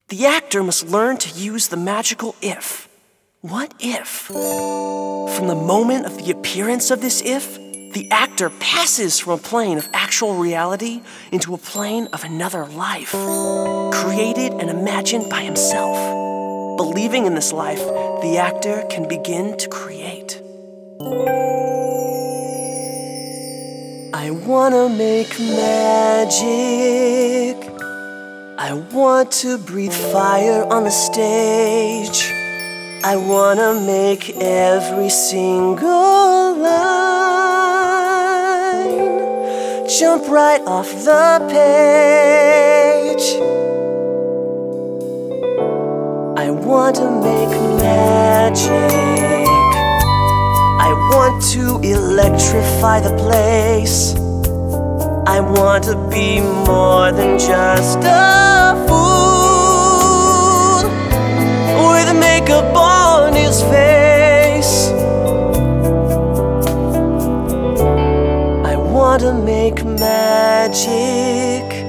The actor must learn to use the magical if. What if? From the moment of the appearance of this if, the actor passes from a plane of actual reality into a plane of another life, created and imagined by himself. Believing in this life, the actor can begin to create. I wanna make magic. I want to breathe fire on the stage. I wanna make every single line jump right off the page. I want to make magic. I want to electrify the place. I want to be more than just a fool with makeup on his face. I want to make magic.